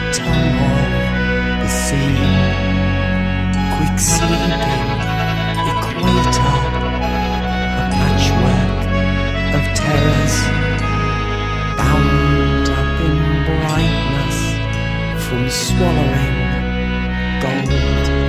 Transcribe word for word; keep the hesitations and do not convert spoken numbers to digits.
tongue of the sea, quick sleeping equator, a patchwork of terrors, bound up in brightness from swallowing gold.